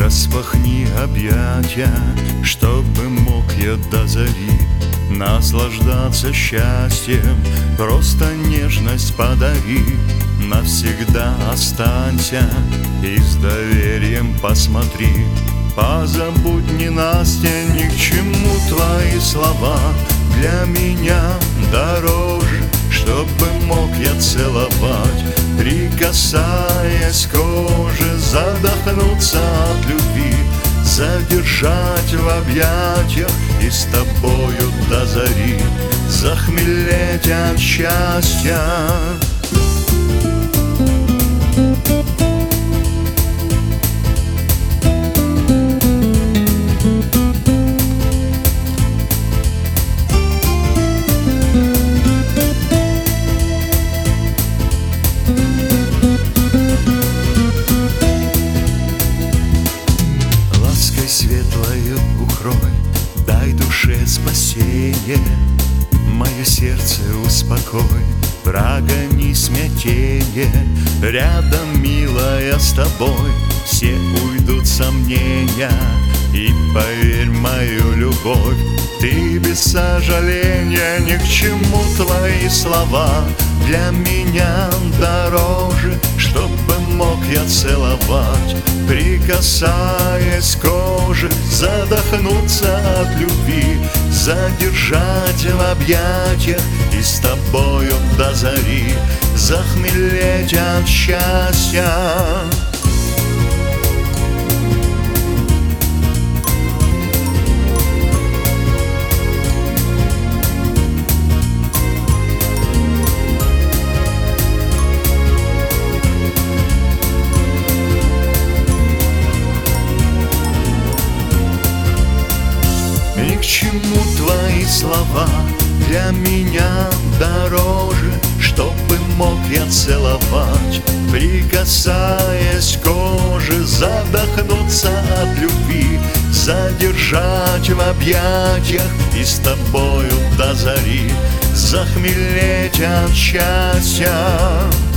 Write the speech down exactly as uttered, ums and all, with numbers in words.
Распахни объятия, чтобы мог я до зари наслаждаться счастьем. Просто нежность подари, навсегда останься и с доверием посмотри. Позабудь ненастье, ни к чему твои слова. Для меня дороже, чтобы мог я целовать, прикасаясь к коже, задохнуться от любви, задержать в объятиях и с тобою до зари захмелеть от счастья. Светлою укрой, дай душе спасение, мое сердце успокой, прогони смятение. Рядом, милая, с тобой все уйдут сомнения, и поверь в мою любовь, ты без сожаления. Ни к чему твои слова, для меня дороже, чтобы мог я целовать, прикасаясь к коже, задохнуться от любви, задержать в объятиях и с тобою до зари захмелеть от счастья. Ни к чему твои слова, для меня дороже, чтобы мог я целовать, прикасаясь к коже, задохнуться от любви, задержать в объятиях и с тобою до зари захмелеть от счастья.